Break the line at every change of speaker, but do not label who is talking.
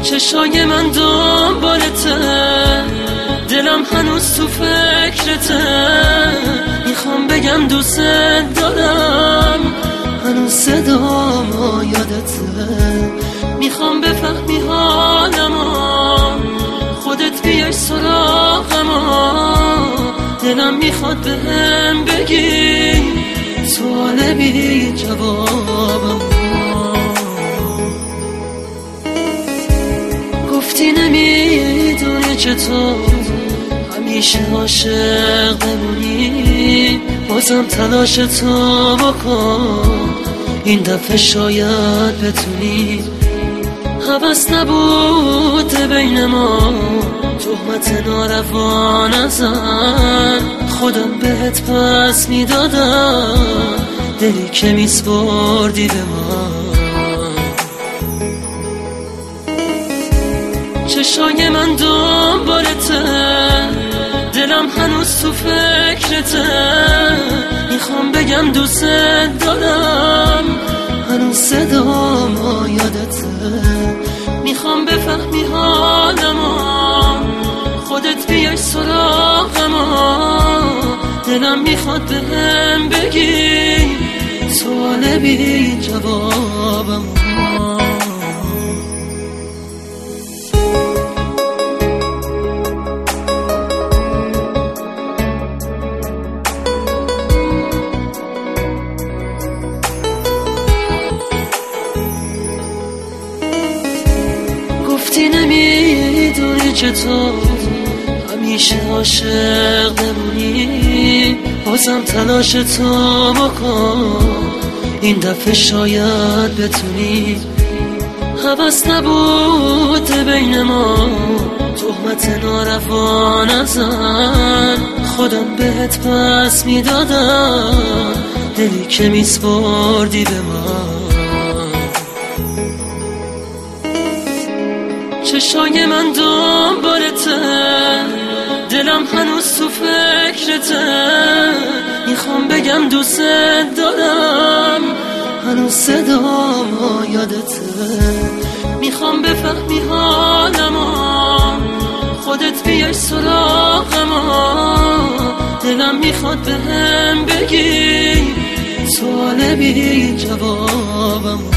چشای من دنبالته، دلم هنوز تو فکرته. میخوام بگم دوست دارم، هنوز صدام یادته. میخوام بفهمی حالمو، خودت بیای سراغمو. دلم میخواد بهم بگی، سوال بی جوابم. گفتی نمیدونی چطور همیشه عاشق بمونی، بازم تلاش تو بکن، این دفعه شاید بتونی. هوس نبود بین ما، تهمت ناروا نزن، خودم بهت پس میدادم، دلی که میسپردی به من. چشای من دنبالته، دلم هنوز تو فکرته. میخوام بگم دوست دارم، هنوز صدام یادته. میخوام بفهمی حالمو، خودت بیای سراغمو. دلم میخواد بهم بگی، سوال بی جوابم. گفتی نمیدونی چطور همیشه عاشق بمونی، بازم تلاش تو بکن، این دفعه شاید بتونی. هوس نبود بین ما، تهمت ناروا نزن، خودم بهت پس میدادم، دلی که میسپردی به من. چشای من دنبالته، دلم هنوز تو فکرته. میخوام بگم دوست دارم، هنوز صدام یادته. میخوام بفهمی حالمو، خودت بیای سراغمو. دلم میخواد بهم بگی، سوال بی جوابم.